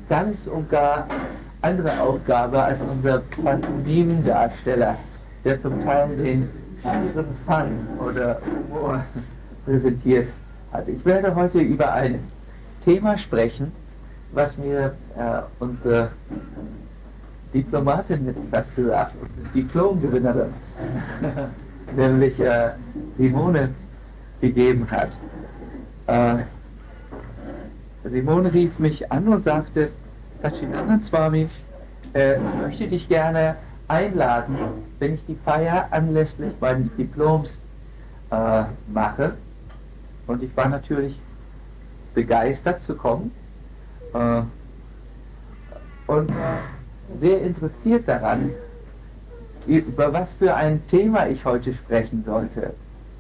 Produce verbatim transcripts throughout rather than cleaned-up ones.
ganz und gar andere Aufgabe als unser Pantomimendarsteller, der zum Teil den schweren Fun oder Humor präsentiert hat. Ich werde heute über ein Thema sprechen, was mir äh, unsere Diplomatin jetzt fast gesagt, Diplomgewinnerin, nämlich äh, Simone, gegeben hat. Äh, Simone rief mich an und sagte, Satchidanand Swami, äh, ich möchte dich gerne einladen, wenn ich die Feier anlässlich meines Diploms äh, mache. Und ich war natürlich begeistert zu kommen äh, und äh, sehr interessiert daran, über was für ein Thema ich heute sprechen sollte.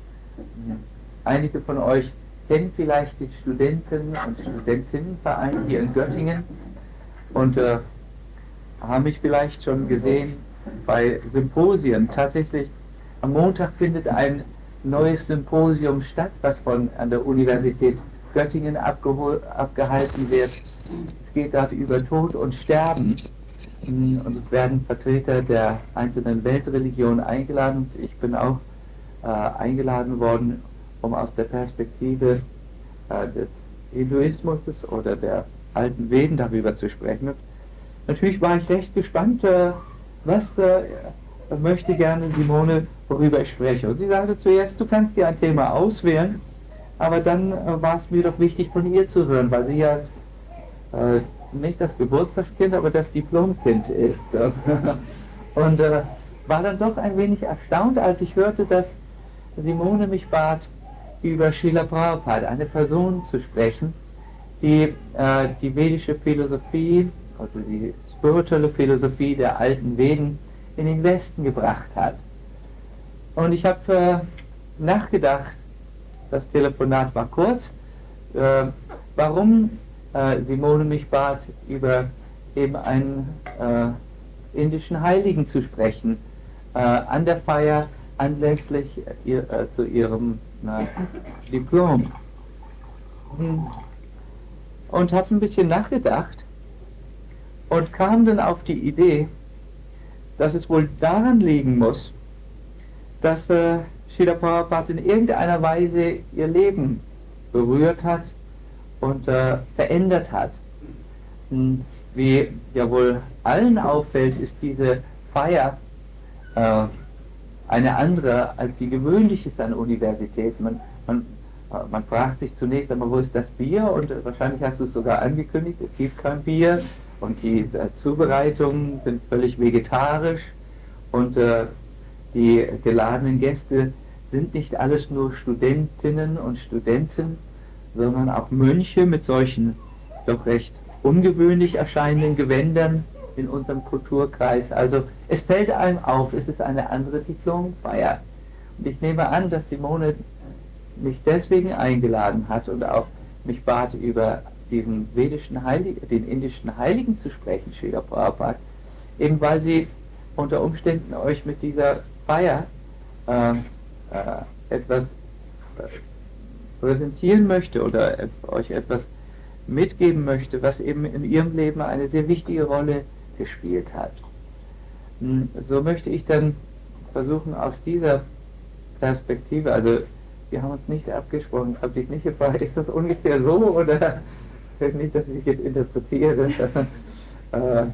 Einige von euch kennen vielleicht den Studenten- und Studentinnenverein hier in Göttingen und äh, haben mich vielleicht schon gesehen bei Symposien. Tatsächlich, am Montag findet ein neues Symposium statt, was von an der Universität Göttingen abgehalten wird. Es geht dort über Tod und Sterben und es werden Vertreter der einzelnen Weltreligionen eingeladen. Ich bin auch äh, eingeladen worden, um aus der Perspektive äh, des Hinduismus oder der alten Veden darüber zu sprechen. Und natürlich war ich recht gespannt, äh, was äh, möchte gerne Simone, worüber ich spreche. Und sie sagte zuerst, du kannst dir ein Thema auswählen, aber dann äh, war es mir doch wichtig, von ihr zu hören, weil sie ja äh, nicht das Geburtstagskind, aber das Diplomkind ist. Und äh, war dann doch ein wenig erstaunt, als ich hörte, dass Simone mich bat, über Srila Prabhupada, eine Person zu sprechen, die äh, die vedische Philosophie, also die spirituelle Philosophie der alten Veden in den Westen gebracht hat. Und ich habe äh, nachgedacht, das Telefonat war kurz, äh, warum äh, Simone mich bat, über eben einen äh, indischen Heiligen zu sprechen, äh, an der Feier anlässlich ihr, äh, zu ihrem na, Diplom. Und habe ein bisschen nachgedacht und kam dann auf die Idee, dass es wohl daran liegen muss, dass äh, Srila Prabhupada in irgendeiner Weise ihr Leben berührt hat und äh, verändert hat. Wie ja wohl allen auffällt, ist diese Feier äh, eine andere, als die gewöhnlich ist an Universitäten. Man, man, man fragt sich zunächst einmal, wo ist das Bier? Und äh, wahrscheinlich hast du es sogar angekündigt, es gibt kein Bier. Und die äh, Zubereitungen sind völlig vegetarisch. Und äh, die geladenen Gäste sind nicht alles nur Studentinnen und Studenten, sondern auch Mönche mit solchen doch recht ungewöhnlich erscheinenden Gewändern in unserem Kulturkreis. Also es fällt einem auf, es ist eine andere Diplomfeier. Und ich nehme an, dass Simone mich deswegen eingeladen hat und auch mich bat, über diesen vedischen Heiligen, den indischen Heiligen zu sprechen, Srila Prabhupada, eben weil sie unter Umständen euch mit dieser Feier äh, äh, etwas äh, präsentieren möchte oder äh, euch etwas mitgeben möchte, was eben in ihrem Leben eine sehr wichtige Rolle gespielt hat. So möchte ich dann versuchen, aus dieser Perspektive, also wir haben uns nicht abgesprochen, ich habe dich nicht gefragt, ist das ungefähr so oder nicht, dass ich jetzt interpretiere, äh,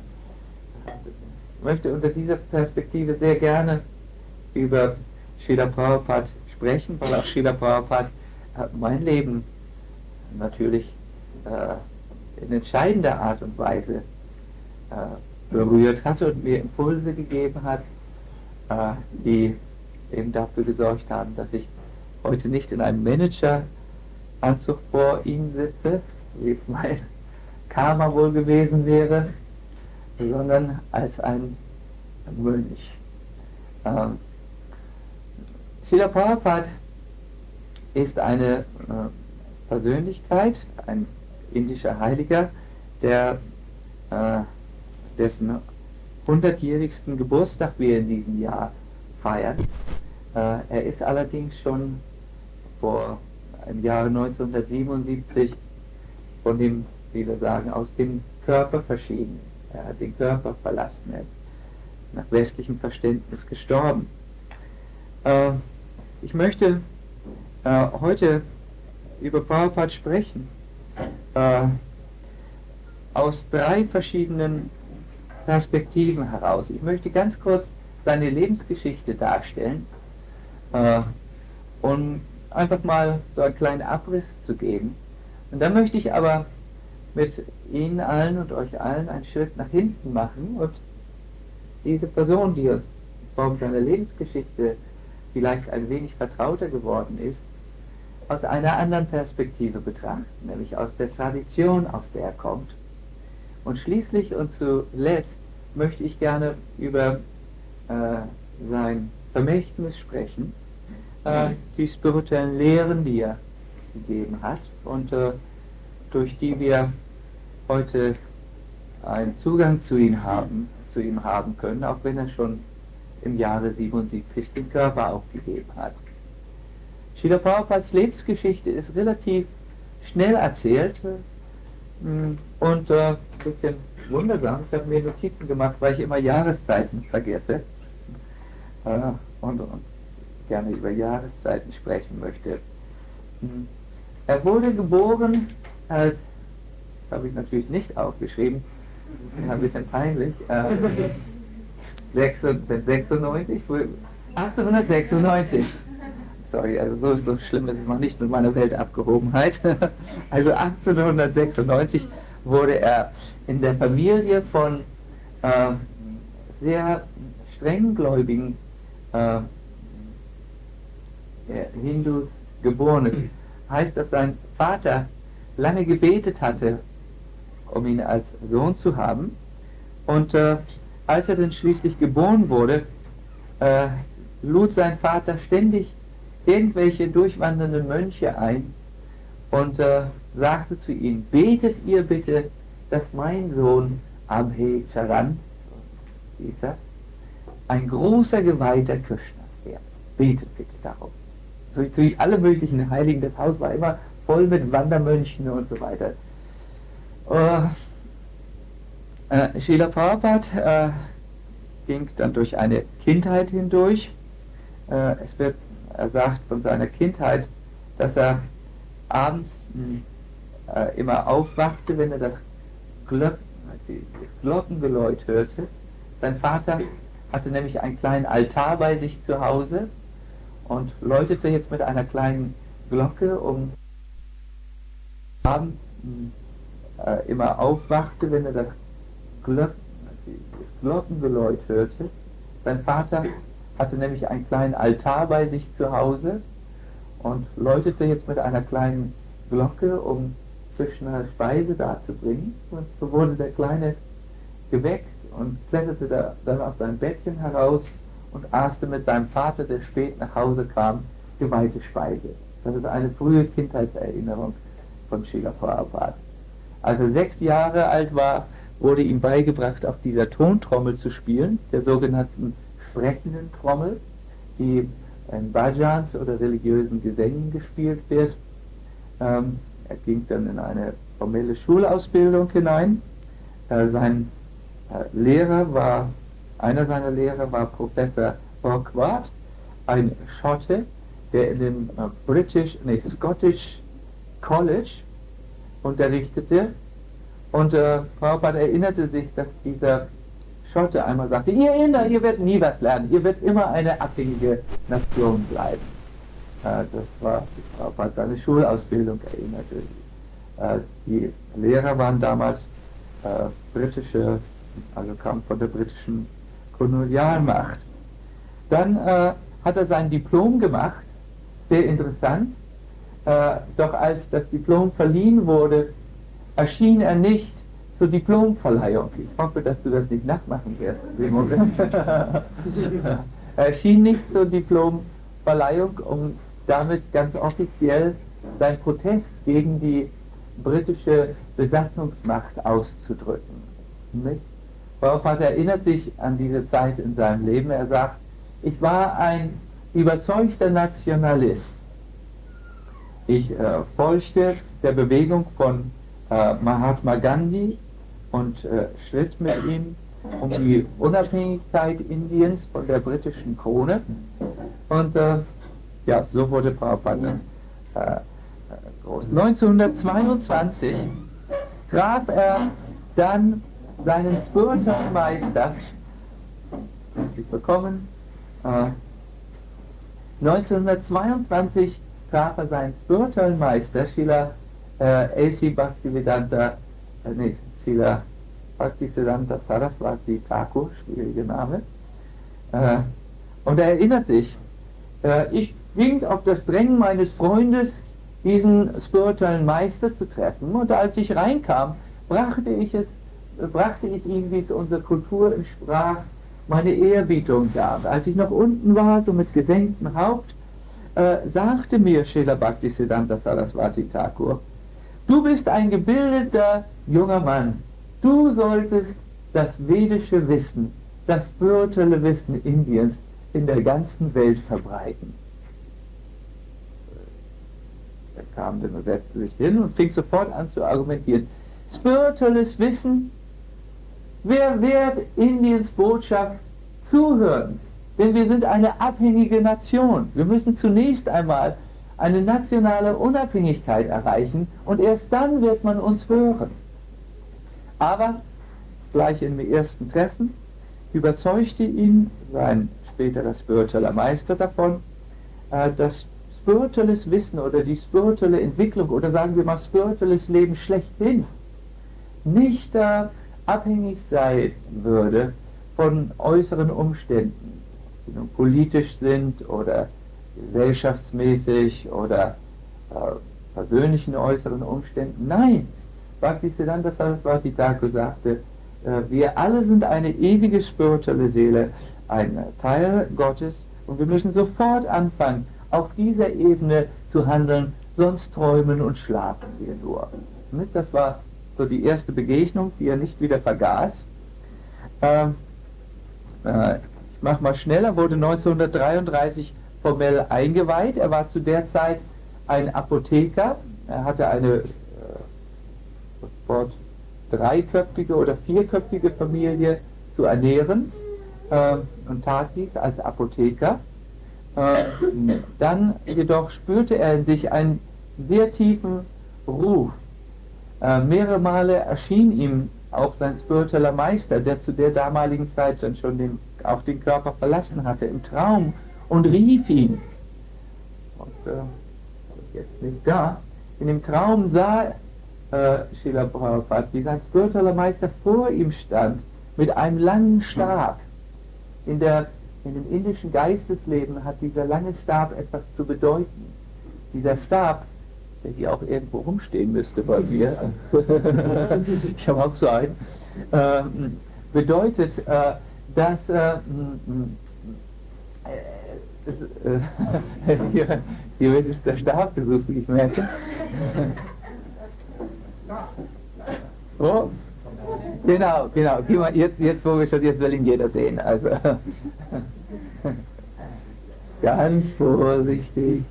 möchte unter dieser Perspektive sehr gerne über Srila Prabhupada sprechen, weil auch Srila Prabhupada mein Leben natürlich äh, in entscheidender Art und Weise äh, berührt hat und mir Impulse gegeben hat, äh, die eben dafür gesorgt haben, dass ich heute nicht in einem Manageranzug vor ihm sitze, wie es mein Karma wohl gewesen wäre, sondern als ein Mönch. Ähm, Srila Prabhupada ist eine äh, Persönlichkeit, ein indischer Heiliger, der äh, dessen hundertjährigsten Geburtstag wir in diesem Jahr feiern. Äh, er ist allerdings schon vor im Jahre neunzehnhundertsiebenundsiebzig von dem, wie wir sagen, aus dem Körper verschieden. Er hat den Körper verlassen, er ist nach westlichem Verständnis gestorben. Äh, ich möchte äh, heute über Prabhupada sprechen, äh, aus drei verschiedenen Perspektiven heraus. Ich möchte ganz kurz seine Lebensgeschichte darstellen, äh, um einfach mal so einen kleinen Abriss zu geben. Und dann möchte ich aber mit Ihnen allen und euch allen einen Schritt nach hinten machen und diese Person, die uns in Form seiner Lebensgeschichte vielleicht ein wenig vertrauter geworden ist, aus einer anderen Perspektive betrachten, nämlich aus der Tradition, aus der er kommt. Und schließlich und zuletzt möchte ich gerne über äh, sein Vermächtnis sprechen, äh, die spirituellen Lehren, die er gegeben hat und äh, durch die wir heute einen Zugang zu ihm haben, zu ihm haben können, auch wenn er schon im Jahre siebenundsiebzig den Körper aufgegeben hat. Srila Prabhupads Lebensgeschichte ist relativ schnell erzählt und äh, ein bisschen wundersam. Ich habe mir Notizen gemacht, weil ich immer Jahreszeiten vergesse äh, und, und gerne über Jahreszeiten sprechen möchte. Er wurde geboren als, das habe ich natürlich nicht aufgeschrieben, das ist ein bisschen peinlich, äh, sechsundneunzig, achtzehnhundertsechsundneunzig. Sorry, also so, so schlimm ist es noch nicht mit meiner Weltabgehobenheit. Also achtzehnhundertsechsundneunzig wurde er in der Familie von äh, sehr strenggläubigen äh, Hindus geboren ist. Heißt, dass sein Vater lange gebetet hatte, um ihn als Sohn zu haben. Und äh, als er dann schließlich geboren wurde, äh, lud sein Vater ständig irgendwelche durchwandernden Mönche ein und äh, sagte zu ihnen: Betet ihr bitte, dass mein Sohn Abhe Charan, hieß er, ein großer Geweihter Krishna wird. Betet bitte darum. So, so alle möglichen Heiligen, das Haus war immer voll mit Wandermönchen und so weiter. Uh, äh, Srila Prabhupada äh, ging dann durch eine Kindheit hindurch. Äh, es wird, er sagt von seiner Kindheit, dass er abends mh, äh, immer aufwachte, wenn er das, Glöck, das Glockengeläut hörte. Sein Vater hatte nämlich einen kleinen Altar bei sich zu Hause und läutete jetzt mit einer kleinen Glocke, um abends äh, immer aufwachte, wenn er das, Glöck, das Glockengeläut hörte. Sein Vater hatte nämlich einen kleinen Altar bei sich zu Hause und läutete jetzt mit einer kleinen Glocke, um Krishna Speise darzubringen. Und so wurde der Kleine geweckt und kletterte da, dann aus seinem Bettchen heraus und aßte mit seinem Vater, der spät nach Hause kam, geweihte Speise. Das ist eine frühe Kindheitserinnerung von Srila Prabhupada. Als er sechs Jahre alt war, wurde ihm beigebracht, auf dieser Tontrommel zu spielen, der sogenannten sprechenden Trommel, die in Bhajans oder religiösen Gesängen gespielt wird. Ähm, er ging dann in eine formelle Schulausbildung hinein. Äh, sein äh, Lehrer war, einer seiner Lehrer war Professor Borgward, ein Schotte, der in dem äh, British, nee, Scottish College unterrichtete. Und äh, Prabhupada erinnerte sich, dass dieser Schotte einmal sagte: Ihr Inder, ihr werdet nie was lernen, ihr werdet immer eine abhängige Nation bleiben. Äh, das war, Prabhupada seine Schulausbildung erinnerte. Äh, die Lehrer waren damals äh, britische, also kamen von der britischen Kolonialmacht. Dann äh, hat er sein Diplom gemacht, sehr interessant, äh, doch als das Diplom verliehen wurde, erschien er nicht zur Diplomverleihung. Ich hoffe, dass du das nicht nachmachen wirst. Er erschien nicht zur Diplomverleihung, um damit ganz offiziell seinen Protest gegen die britische Besatzungsmacht auszudrücken. Nicht? Prabhupada erinnert sich an diese Zeit in seinem Leben. Er sagt: Ich war ein überzeugter Nationalist. Ich äh, folgte der Bewegung von äh, Mahatma Gandhi und äh, stritt mit ihm um die Unabhängigkeit Indiens von der britischen Krone. Und äh, ja, so wurde Prabhupada äh, groß. neunzehnhundertzweiundzwanzig traf er dann seinen Spiritual Meister, herzlich willkommen, äh, neunzehnhundertzweiundzwanzig traf er seinen Spiritual Meister, Srila äh, A C Bhaktivedanta, äh, nee, Srila Bhaktisiddhanta Saraswati Thakur, schwieriger Name, äh, und er erinnert sich, äh, ich ging auf das Drängen meines Freundes, diesen spirituellen Meister zu treffen, und als ich reinkam, brachte ich es, äh, brachte ich ihm, wie es unserer Kultur entsprach, meine Ehrerbietung dar. Als ich noch unten war, so mit gesenktem Haupt, äh, sagte mir Srila Bhaktisiddhanta Saraswati Thakur, du bist ein gebildeter junger Mann, du solltest das vedische Wissen, das spirituelle Wissen Indiens in der ganzen Welt verbreiten. Er kam dann und setzte sich hin und fing sofort an zu argumentieren. Spirituelles Wissen, wer wird Indiens Botschaft zuhören? Denn wir sind eine abhängige Nation. Wir müssen zunächst einmal eine nationale Unabhängigkeit erreichen und erst dann wird man uns hören. Aber gleich im ersten Treffen überzeugte ihn sein späterer spiritueller Meister davon, äh, dass spirituelles Wissen oder die spirituelle Entwicklung oder sagen wir mal spirituelles Leben schlechthin nicht äh, abhängig sein würde von äußeren Umständen, die nun politisch sind oder gesellschaftsmäßig oder äh, persönlichen äußeren Umständen. Nein, Bhaktisiddhanta Saraswati Thakur sagte, äh, wir alle sind eine ewige spirituelle Seele, ein Teil Gottes, und wir müssen sofort anfangen, auf dieser Ebene zu handeln, sonst träumen und schlafen wir nur. Das war so die erste Begegnung, die er nicht wieder vergaß. Ähm, äh, ich mache mal schneller, wurde neunzehnhundertdreiunddreißig formell eingeweiht. Er war zu der Zeit ein Apotheker. Er hatte eine äh, sofort dreiköpfige oder vierköpfige Familie zu ernähren äh, und tat dies als Apotheker. Äh, dann jedoch spürte er in sich einen sehr tiefen Ruf. Äh, mehrere Male erschien ihm auch sein spiritueller Meister, der zu der damaligen Zeit dann schon den, auch den Körper verlassen hatte, im Traum und rief ihn. Und äh, jetzt nicht da. In dem Traum sah äh, Srila Prabhupada, wie sein spiritueller Meister vor ihm stand, mit einem langen Stab. In, der, in dem indischen Geistesleben hat dieser lange Stab etwas zu bedeuten. Dieser Stab, der hier auch irgendwo rumstehen müsste bei mir, ich habe auch so einen, äh, bedeutet, äh, dass äh, äh, hier, hier wird der Stab gesucht, wie ich merke. Oh, genau, genau, jetzt, jetzt wo wir schon, jetzt will ihn jeder sehen, also ganz vorsichtig.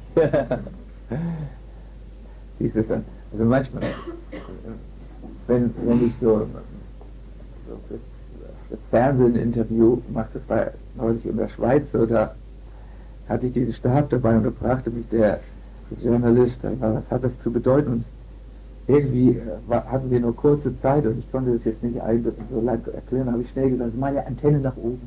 Dieses, also manchmal, wenn, wenn ich so, so das, das Fernsehinterview mache, das war neulich in der Schweiz, so, da hatte ich diesen Stab dabei und da fragte mich der Journalist, was hat das zu bedeuten? Und irgendwie äh, war, hatten wir nur kurze Zeit und ich konnte das jetzt nicht ein, so lang erklären, habe ich schnell gesagt, meine Antenne nach oben.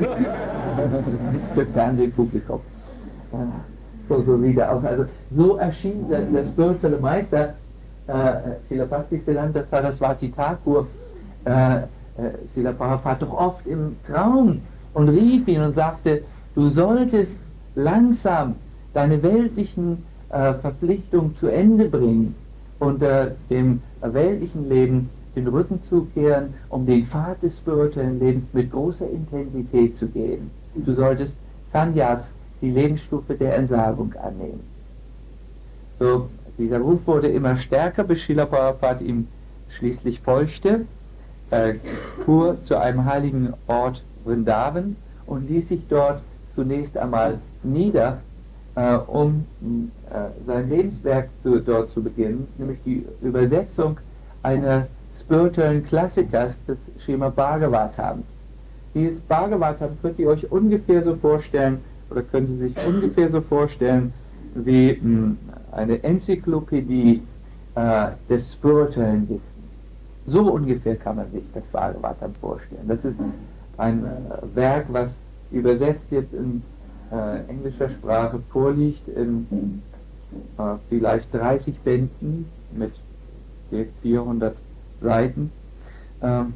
Das Fernsehpublikum. So, so wieder auch. Also so erschien der, der spirituelle Meister, Srila Bhaktisiddhanta Saraswati Thakur, Srila Prabhupada doch oft im Traum und rief ihn und sagte, du solltest langsam deine weltlichen äh, Verpflichtungen zu Ende bringen und äh, dem äh, weltlichen Leben den Rücken zukehren, um den Pfad des spirituellen Lebens mit großer Intensität zu gehen. Du solltest Sannyas, die Lebensstufe der Entsagung, annehmen. So, dieser Ruf wurde immer stärker, bis Srila Prabhupada ihm schließlich folgte, äh, fuhr zu einem heiligen Ort Vrindavan und ließ sich dort zunächst einmal nieder, äh, um äh, sein Lebenswerk zu, dort zu beginnen, nämlich die Übersetzung einer spirituellen Klassikers des Srimad Bhagavatams. Dieses Bhagavatam könnt ihr euch ungefähr so vorstellen, oder können Sie sich ungefähr so vorstellen, wie mh, eine Enzyklopädie äh, des spirituellen Wissens. So ungefähr kann man sich das Bhagavatam vorstellen. Das ist ein äh, Werk, was übersetzt jetzt in äh, englischer Sprache vorliegt, in äh, vielleicht dreißig Bänden mit vierhundert Seiten. Ähm,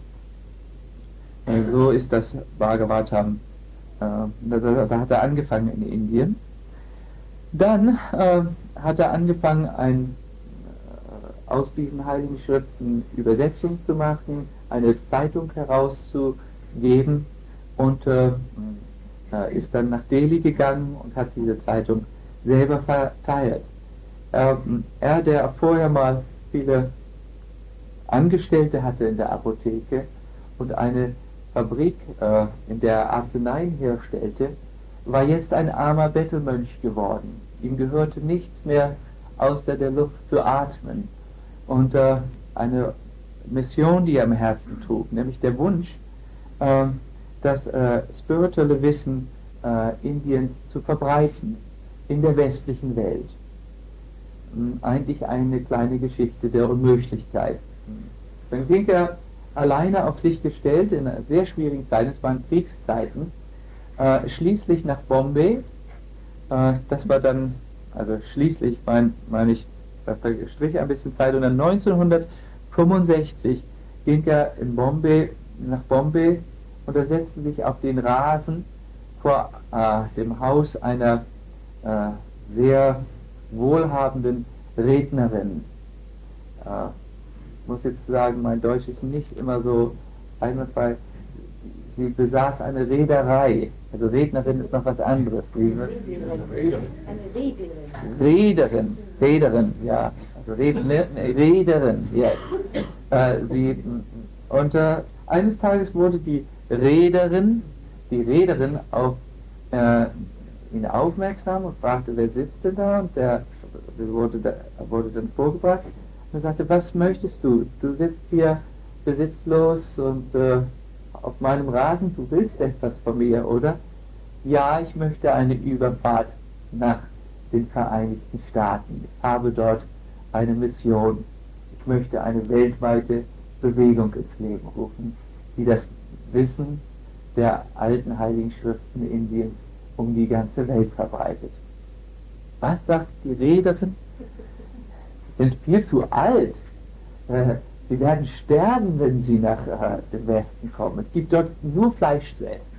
äh, so ist das Bhagavatam. Äh, da, da hat er angefangen in Indien. Dann äh, hat er angefangen, ein, äh, aus diesen heiligen Schriften Übersetzung zu machen, eine Zeitung herauszugeben und äh, äh, ist dann nach Delhi gegangen und hat diese Zeitung selber verteilt. Äh, er, der vorher mal viele Angestellte hatte in der Apotheke und eine Fabrik, äh, in der er Arzneien herstellte, war jetzt ein armer Bettelmönch geworden. Ihm gehörte nichts mehr außer der Luft zu atmen. Und äh, eine Mission, die er im Herzen trug, nämlich der Wunsch, äh, das äh, spirituelle Wissen äh, Indiens zu verbreiten in der westlichen Welt. Ähm, eigentlich eine kleine Geschichte der Unmöglichkeit. Dann ging er alleine auf sich gestellt in einer sehr schwierigen Zeit, es waren Kriegszeiten, äh, schließlich nach Bombay. Äh, das war dann, also schließlich meine mein ich, da verstrich ein bisschen Zeit, und dann neunzehnhundertfünfundsechzig ging er in Bombay, nach Bombay und er setzte sich auf den Rasen vor äh, dem Haus einer äh, sehr wohlhabenden Rednerin. Äh, Ich muss jetzt sagen, mein Deutsch ist nicht immer so einwandfrei. Sie besaß eine Reederei. Also Rednerin ist noch was anderes. Eine Reederin. Reederin, ja. Also Redner, Reederin, ja. Äh, sie, und äh, eines Tages wurde die Reederin, die Reederin auf äh, ihn aufmerksam und fragte, wer sitzt denn da? Und der wurde, da, wurde dann vorgebracht. Er sagte, was möchtest du? Du sitzt hier besitzlos und äh, auf meinem Rasen, du willst etwas von mir, oder? Ja, ich möchte eine Überfahrt nach den Vereinigten Staaten. Ich habe dort eine Mission. Ich möchte eine weltweite Bewegung ins Leben rufen, die das Wissen der alten heiligen Schriften Indiens um die ganze Welt verbreitet. Was sagt die Reederin? Sind viel zu alt. Äh, sie werden sterben, wenn sie nach äh, dem Westen kommen. Es gibt dort nur Fleisch zu essen.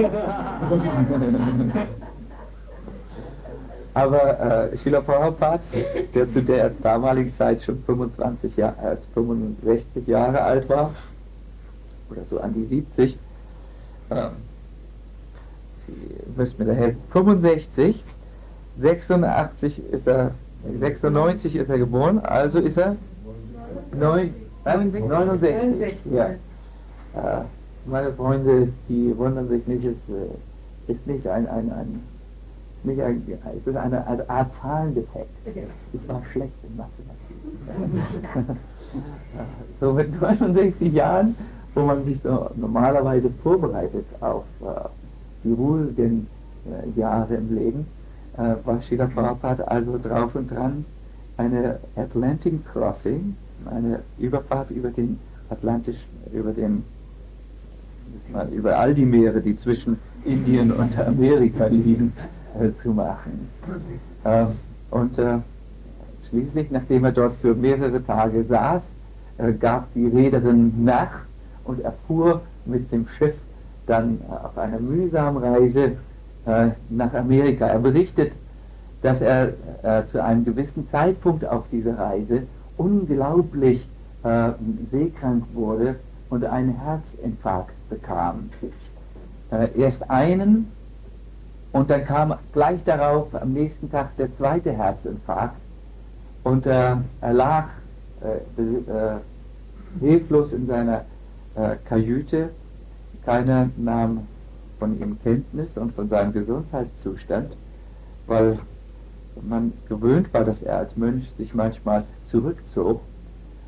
Aber äh, Srila Prabhupada, der zu der damaligen Zeit schon fünfundzwanzig Jahre, äh, fünfundsechzig Jahre alt war, oder so an die siebzig, äh, Sie müssen mir da helfen, fünfundsechzig, sechsundachtzig ist er, sechsundneunzig ist er geboren, also ist er neun, äh, neunundsechzig. Ja. Äh, meine Freunde, die wundern sich nicht, es äh, ist nicht ein, ein, ein, nicht ein, es ist eine, eine Art Zahlendefekt. Ich war schlecht in Mathematik. So mit neunundsechzig Jahren, wo man sich so normalerweise vorbereitet auf äh, die ruhigen äh, Jahre im Leben, äh, war Srila Prabhupada also drauf und dran, eine Atlantic Crossing, eine Überfahrt über den Atlantisch, über den, über all die Meere, die zwischen Indien und Amerika liegen, äh, zu machen. Äh, und äh, schließlich, nachdem er dort für mehrere Tage saß, äh, gab die Reederin nach und er fuhr mit dem Schiff dann äh, auf einer mühsamen Reise äh, nach Amerika. Er berichtet, dass er äh, zu einem gewissen Zeitpunkt auf dieser Reise unglaublich äh, seekrank wurde und einen Herzinfarkt bekam. Äh, erst einen und dann kam gleich darauf am nächsten Tag der zweite Herzinfarkt und äh, er lag äh, äh, hilflos in seiner äh, Kajüte. Keiner nahm von ihm Kenntnis und von seinem Gesundheitszustand, weil man gewöhnt war, dass er als Mönch sich manchmal zurückzog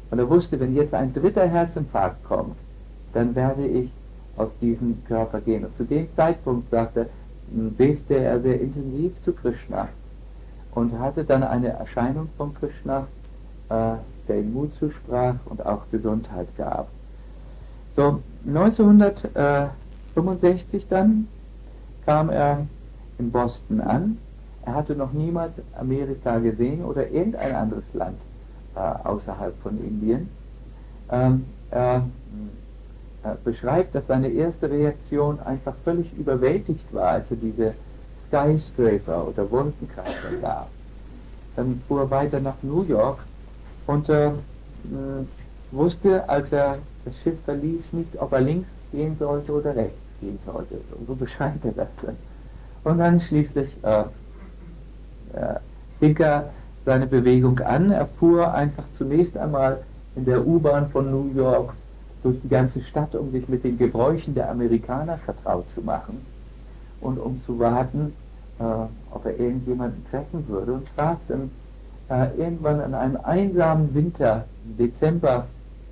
Und er wusste, wenn jetzt ein dritter Herzinfarkt kommt, dann werde ich aus diesem Körper gehen. Und zu dem Zeitpunkt, sagte er, bete er sehr intensiv zu Krishna und hatte dann eine Erscheinung von Krishna, äh, der ihm Mut zusprach und auch Gesundheit gab. So, neunzehnhundertfünfundsechzig dann kam er in Boston an. Er hatte noch niemals Amerika gesehen oder irgendein anderes Land äh, außerhalb von Indien. Ähm, er äh, beschreibt, dass seine erste Reaktion einfach völlig überwältigt war, als er diese Skyscraper oder Wolkenkratzer sah. Dann fuhr er weiter nach New York und äh, wusste, als er das Schiff verließ, nicht, ob er links gehen sollte oder rechts gehen sollte. So beschreibt er das dann. Und dann schließlich äh, äh, fing er seine Bewegung an. Er fuhr einfach zunächst einmal in der U-Bahn von New York durch die ganze Stadt, um sich mit den Gebräuchen der Amerikaner vertraut zu machen und um zu warten, äh, ob er irgendjemanden treffen würde, und traf dann äh, irgendwann an einem einsamen Winter, Dezembertag,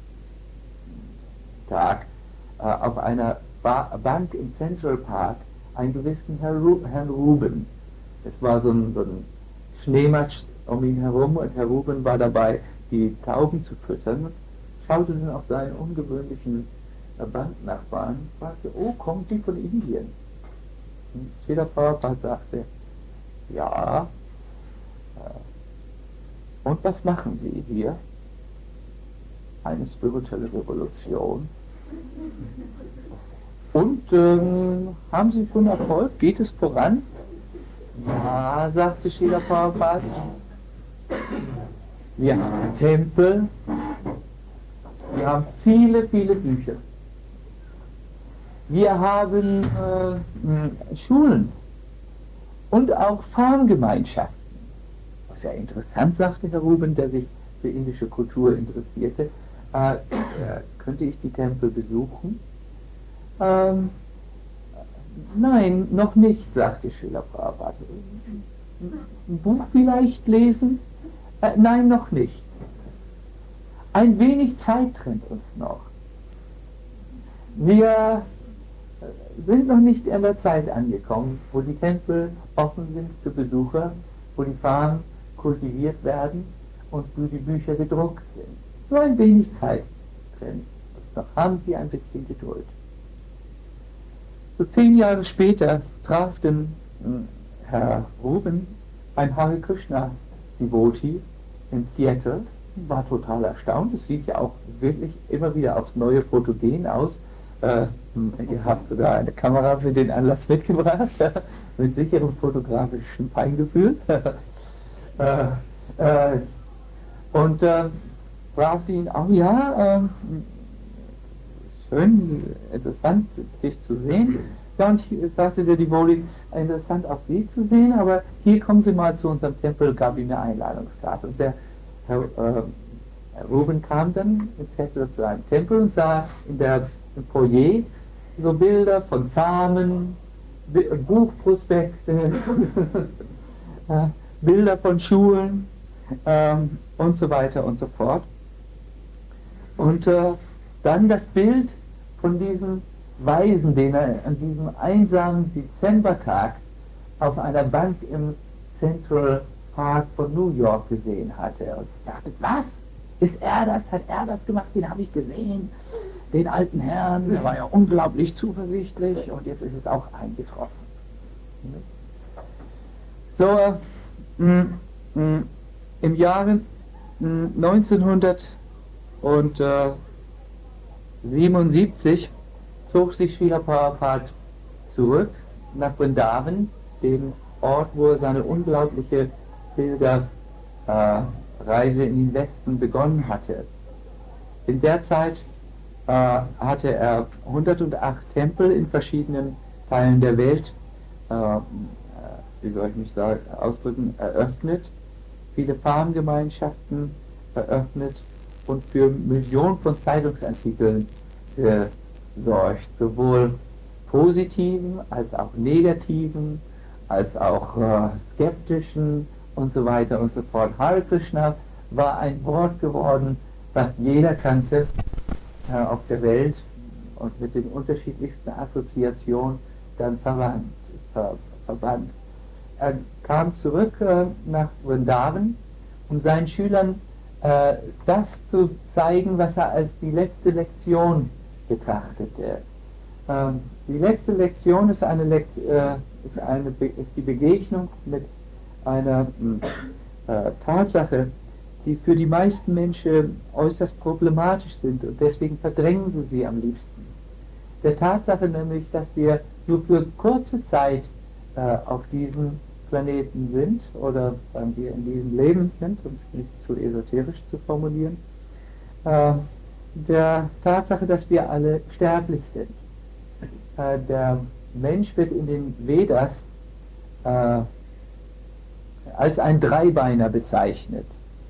äh, auf einer ba Bank im Central Park einen gewissen Herr Ru Herrn Ruben. Es war so ein, so ein Schneematsch um ihn herum, und Herr Ruben war dabei, die Tauben zu füttern, und schaute dann auf seinen ungewöhnlichen äh, Banknachbarn und fragte, oh, kommen Sie von Indien? Und Srila Prabhupada sagte, ja. Äh, und was machen Sie hier? Eine spirituelle Revolution. Und ähm, haben Sie schon Erfolg? Geht es voran? Ja, sagte Srila Prabhupada. Wir haben Tempel, wir haben viele, viele Bücher. Wir haben äh, Schulen und auch Farmgemeinschaften. Was ja interessant, sagte Herr Ruben, der sich für indische Kultur interessierte. Äh, äh, könnte ich die Tempel besuchen? Ähm, nein, noch nicht, sagte Srila Prabhupada. Ein Buch vielleicht lesen? Äh, nein, noch nicht. Ein wenig Zeit trennt uns noch. Wir sind noch nicht in der Zeit angekommen, wo die Tempel offen sind für Besucher, wo die Farmen kultiviert werden und wo die Bücher gedruckt sind. Nur ein wenig Zeit trennt uns noch. Haben Sie ein bisschen Geduld. So zehn Jahre später traf dann äh, Herr Ruben ein Hare Krishna Devotee in Seattle, war total erstaunt. Es sieht ja auch wirklich immer wieder aufs neue fotogen aus. Äh, ihr habt sogar eine Kamera für den Anlass mitgebracht, mit sicherem fotografischen Feingefühl. äh, äh, und äh, fragte ihn, oh ja, äh, schön, interessant, dich zu sehen. Ja, und ich sagte der Devotee, interessant auch Sie zu sehen, aber hier kommen Sie mal zu unserem Tempel, gab ihm eine Einladungskarte. Und der Herr, äh, Herr Ruben kam dann ins Seattle zu einem Tempel und sah in der, im Foyer so Bilder von Farmen, Buchprospekte, äh, Bilder von Schulen ähm, und so weiter und so fort. Und äh, dann das Bild von diesem Weisen, den er an diesem einsamen Dezembertag auf einer Bank im Central Park von New York gesehen hatte. Und ich dachte, was? Ist er das? Hat er das gemacht? Den habe ich gesehen. Den alten Herrn, der war ja unglaublich zuversichtlich, und jetzt ist es auch eingetroffen. So, äh, mh, im Jahre mh, neunzehnhundertsiebenundsiebzig zog sich Srila Prabhupada zurück nach Vrindavan, dem Ort, wo er seine unglaubliche Pilgerreise äh, in den Westen begonnen hatte. In der Zeit äh, hatte er hundertacht Tempel in verschiedenen Teilen der Welt, äh, wie soll ich mich sagen, ausdrücken, eröffnet, viele Farmgemeinschaften eröffnet und für Millionen von Zeitungsartikeln gesorgt, sowohl positiven als auch negativen, als auch äh, skeptischen und so weiter und so fort. Hare Krishna war ein Wort geworden, fast jeder kannte äh, auf der Welt und mit den unterschiedlichsten Assoziationen dann verwandt, ver, verwandt. Er kam zurück äh, nach Vrindavan, um seinen Schülern äh, das zu zeigen, was er als die letzte Lektion betrachtete. Ähm, die letzte Lektion ist, eine Lekt, äh, ist, eine Be ist die Begegnung mit einer äh, Tatsache, die für die meisten Menschen äußerst problematisch sind und deswegen verdrängen sie sie am liebsten. Der Tatsache nämlich, dass wir nur für kurze Zeit äh, auf diesem Planeten sind oder sagen wir in diesem Leben sind, um es nicht zu esoterisch zu formulieren, äh, der Tatsache, dass wir alle sterblich sind. Äh, der Mensch wird in den Vedas äh, als ein Dreibeiner bezeichnet.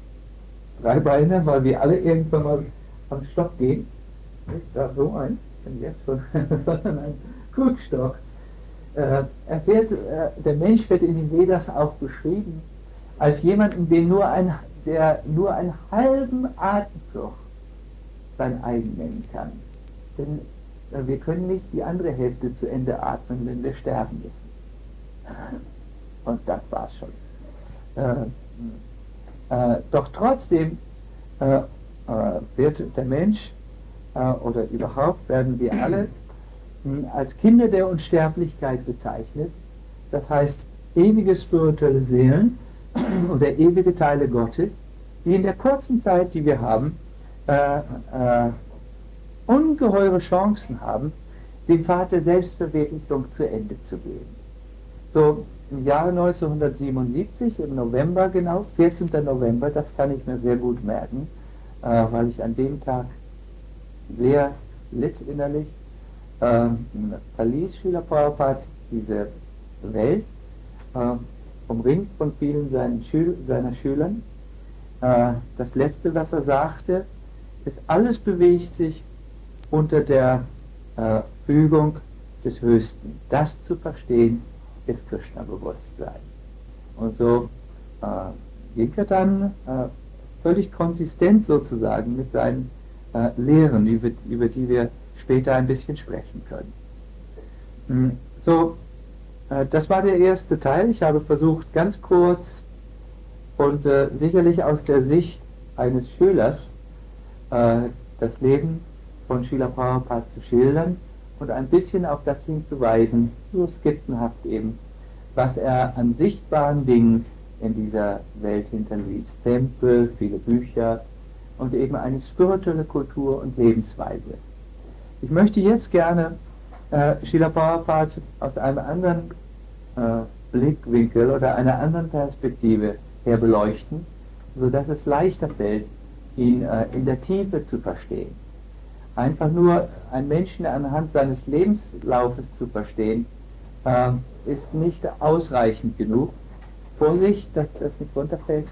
Dreibeiner, weil wir alle irgendwann mal am Stock gehen. Nicht da so ein, wenn jetzt schon, sondern ein Krückstock. Äh, er wird, äh, der Mensch wird in den Vedas auch beschrieben als jemanden, den nur ein, der nur einen halben Atemzug sein eigen nennen kann. Denn äh, wir können nicht die andere Hälfte zu Ende atmen, wenn wir sterben müssen. Und das war's schon. Äh, äh, doch trotzdem äh, äh, wird der Mensch äh, oder überhaupt werden wir alle als Kinder der Unsterblichkeit bezeichnet, das heißt ewige spirituelle Seelen oder ewige Teile Gottes, die in der kurzen Zeit, die wir haben, äh, äh, ungeheure Chancen haben, den Pfad der Selbstverwirklichung zu Ende zu gehen. So im Jahre neunzehnhundertsiebenundsiebzig, im November genau, vierzehnten November, das kann ich mir sehr gut merken, äh, weil ich an dem Tag sehr litt innerlich, äh, verließ Srila Prabhupada diese Welt, äh, umringt von vielen seinen Schül seiner Schülern. Äh, das Letzte, was er sagte, ist, alles bewegt sich unter der äh, Fügung des Höchsten. Das zu verstehen, ist Krishna-Bewusstsein. Und so äh, ging er dann äh, völlig konsistent sozusagen mit seinen äh, Lehren, über, über die wir später ein bisschen sprechen können. Mhm. So, äh, das war der erste Teil. Ich habe versucht, ganz kurz und äh, sicherlich aus der Sicht eines Schülers äh, das Leben von Srila Prabhupada zu schildern und ein bisschen auf das hinzuweisen, so skizzenhaft eben, was er an sichtbaren Dingen in dieser Welt hinterließ. Tempel, viele Bücher und eben eine spirituelle Kultur und Lebensweise. Ich möchte jetzt gerne äh, Srila Prabhupada aus einem anderen äh, Blickwinkel oder einer anderen Perspektive her beleuchten, sodass es leichter fällt, ihn äh, in der Tiefe zu verstehen. Einfach nur einen Menschen anhand seines Lebenslaufes zu verstehen, äh, ist nicht ausreichend genug. Vorsicht, dass das nicht runterfällt.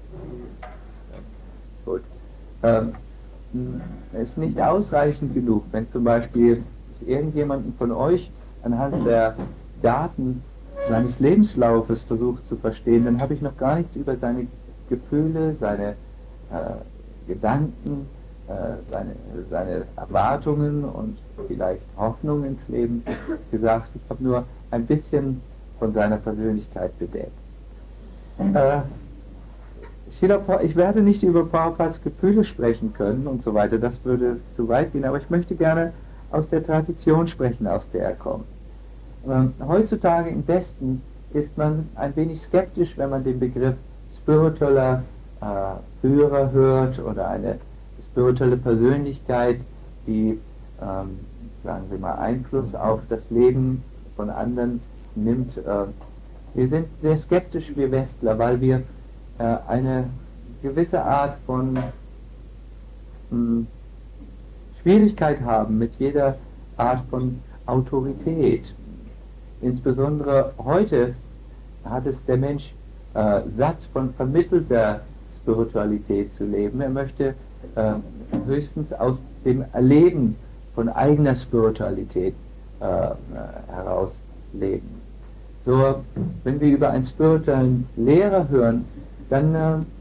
Gut. Ähm, ist nicht ausreichend genug, wenn zum Beispiel irgendjemanden von euch anhand der Daten seines Lebenslaufes versucht zu verstehen, dann habe ich noch gar nichts über seine Gefühle, seine äh, Gedanken, äh, seine, seine Erwartungen und vielleicht Hoffnungen ins Leben gesagt. Ich habe nur ein bisschen von seiner Persönlichkeit bedeckt. Äh, Ich werde nicht über Prabhupads Gefühle sprechen können und so weiter, das würde zu weit gehen, aber ich möchte gerne aus der Tradition sprechen, aus der er kommt. Ähm, heutzutage im Westen ist man ein wenig skeptisch, wenn man den Begriff spiritueller äh, Führer hört oder eine spirituelle Persönlichkeit, die, ähm, sagen wir mal, Einfluss auf das Leben von anderen nimmt. Äh, wir sind sehr skeptisch, wir Westler, weil wir eine gewisse Art von mh, Schwierigkeit haben mit jeder Art von Autorität. Insbesondere heute hat es der Mensch äh, satt, von vermittelter Spiritualität zu leben. Er möchte äh, höchstens aus dem Erleben von eigener Spiritualität äh, heraus leben. So, wenn wir über einen spirituellen Lehrer hören, dann äh,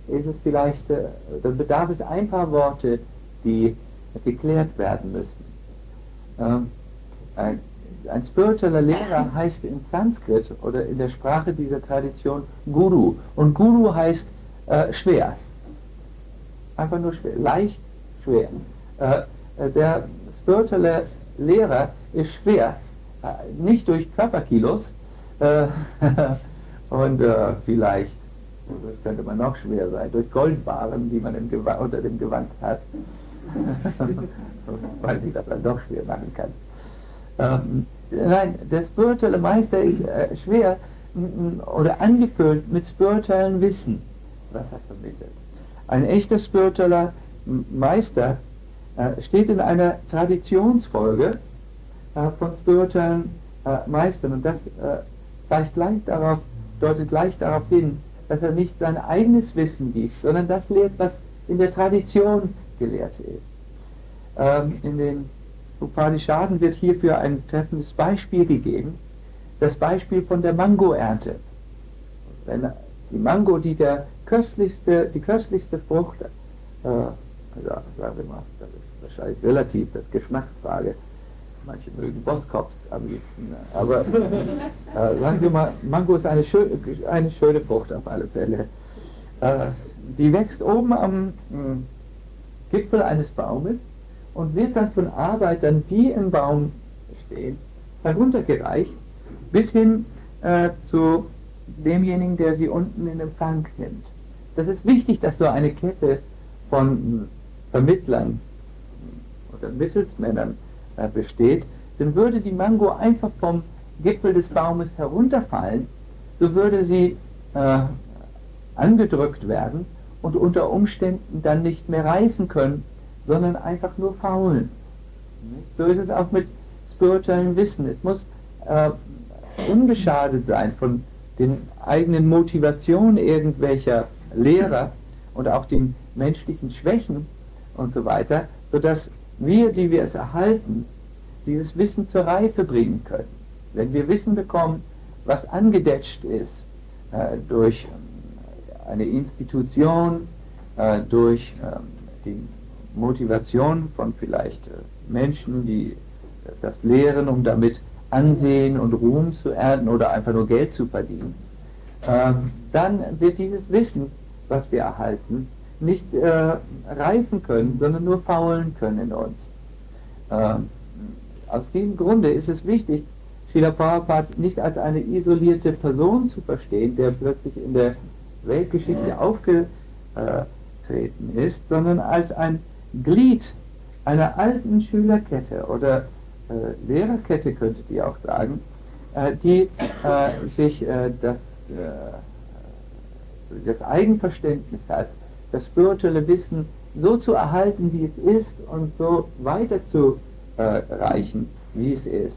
ist es vielleicht, äh, dann bedarf es ein paar Worte, die geklärt werden müssen. Ähm, ein, ein spiritueller Lehrer heißt in Sanskrit oder in der Sprache dieser Tradition Guru. Und Guru heißt äh, schwer. Einfach nur schwer, leicht schwer. Äh, der spirituelle Lehrer ist schwer, äh, nicht durch Körperkilos äh, und äh, vielleicht, das könnte man noch schwer sein, durch Goldbarren, die man im Gew- unter dem Gewand hat, weil sie das dann doch schwer machen kann. Ähm, nein, der spirituelle Meister ist äh, schwer m- oder angefüllt mit spirituellem Wissen, was er vermittelt. Ein echter spiritueller M- Meister äh, steht in einer Traditionsfolge äh, von spirituellen äh, Meistern, und das äh, zeigt gleich darauf, deutet gleich darauf hin, dass er nicht sein eigenes Wissen gibt, sondern das lehrt, was in der Tradition gelehrt ist. Ähm, in den Upanishaden wird hierfür ein treffendes Beispiel gegeben, das Beispiel von der Mangoernte. Wenn die Mango, die der köstlichste, die köstlichste Frucht, äh, also sagen wir mal, das ist wahrscheinlich relativ, das ist Geschmacksfrage. Manche mögen Boskops am liebsten, aber äh, sagen wir mal, Mango ist eine, schö eine schöne Frucht auf alle Fälle. Äh, die wächst oben am mh, Gipfel eines Baumes und wird dann von Arbeitern, die im Baum stehen, heruntergereicht, bis hin äh, zu demjenigen, der sie unten in Empfang nimmt. Das ist wichtig, dass so eine Kette von Vermittlern oder Mittelsmännern äh, besteht, denn würde die Mango einfach vom Gipfel des Baumes herunterfallen, so würde sie äh, angedrückt werden und unter Umständen dann nicht mehr reifen können, sondern einfach nur faulen. So ist es auch mit spirituellem Wissen. Es muss äh, unbeschadet sein von den eigenen Motivationen irgendwelcher Lehrer und auch den menschlichen Schwächen und so weiter, sodass wir, die wir es erhalten, dieses Wissen zur Reife bringen können. Wenn wir Wissen bekommen, was angedetscht ist äh, durch äh, eine Institution, äh, durch äh, die Motivation von vielleicht äh, Menschen, die äh, das lehren, um damit Ansehen und Ruhm zu ernten oder einfach nur Geld zu verdienen, äh, dann wird dieses Wissen, was wir erhalten, nicht äh, reifen können, sondern nur faulen können in uns. Äh, aus diesem Grunde ist es wichtig, Srila Prabhupada nicht als eine isolierte Person zu verstehen, der plötzlich in der Weltgeschichte aufgetreten ist, sondern als ein Glied einer alten Schülerkette oder äh, Lehrerkette, könntet ihr auch sagen, äh, die äh, sich äh, das, äh, das Eigenverständnis hat, das spirituelle Wissen so zu erhalten, wie es ist, und so weiterzureichen, wie es ist.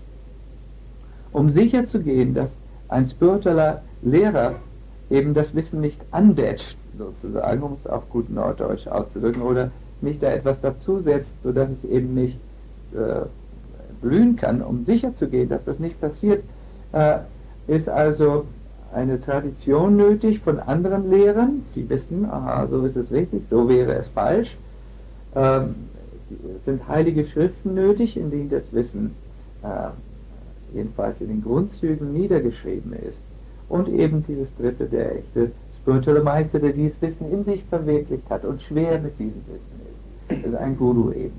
Um sicherzugehen, dass ein spiritueller Lehrer eben das Wissen nicht andetscht, sozusagen, um es auf gut Norddeutsch auszudrücken, oder nicht da etwas dazusetzt, sodass es eben nicht äh, blühen kann. Um sicherzugehen, dass das nicht passiert, äh, ist also eine Tradition nötig von anderen Lehrern, die wissen, aha, so ist es richtig, so wäre es falsch. Ähm, sind heilige Schriften nötig, in denen das Wissen äh, jedenfalls in den Grundzügen niedergeschrieben ist. Und eben dieses dritte, der echte spirituelle Meister, der dieses Wissen in sich verwirklicht hat und schwer mit diesem Wissen ist. Das ist ein Guru eben.